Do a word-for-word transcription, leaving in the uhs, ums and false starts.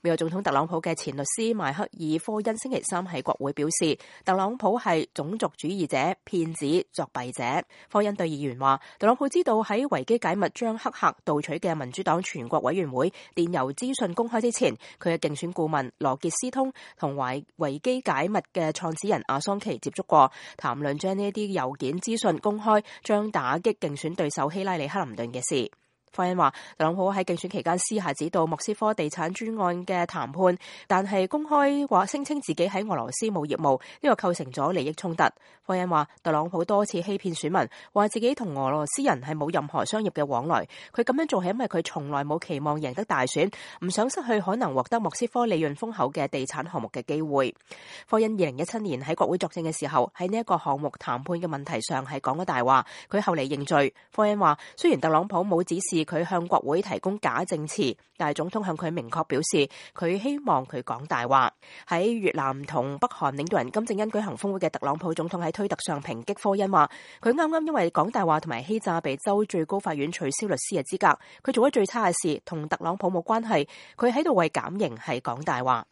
美國總統特朗普嘅前律師邁克爾科恩星期三喺國會表示，特朗普係種族主義者、騙子、作弊者。科恩對議員話，特朗普知道喺維基解密將黑客盜取嘅民主黨全國委員會電郵資訊公開之前，佢嘅競選顧問羅傑斯通同維維基解密嘅創始人阿桑奇接觸過，談論將呢啲郵件資訊公開將打擊競選對手希拉里克林頓嘅事。科恩話，特朗普喺競選期間私下指導莫斯科地產專案嘅談判，但係公開話聲稱自己喺俄羅斯冇業務，呢個構成咗利益衝突。科恩話，特朗普多次欺騙選民，話自己同俄羅斯人係冇任何商業嘅往來。佢咁樣做係因為佢從來冇期望贏得大選，唔想失去可能獲得莫斯科利潤豐厚嘅地產項目嘅機會。科恩二零一七年喺國會作證嘅時候，喺呢一個項目談判嘅問題上係講咗大話，佢後嚟認罪。科恩話，雖然特朗普冇指示佢向國會提供假證詞，但係總統向佢明確表示，佢希望佢講大話。喺越南同北韓領導人金正恩舉行峰會嘅特朗普總統喺推特上抨擊科恩話，佢啱啱因為講大話同埋欺詐被州最高法院取消律師嘅資格，佢做咗最差嘅事，同特朗普冇關係，佢喺度為減刑係講大話。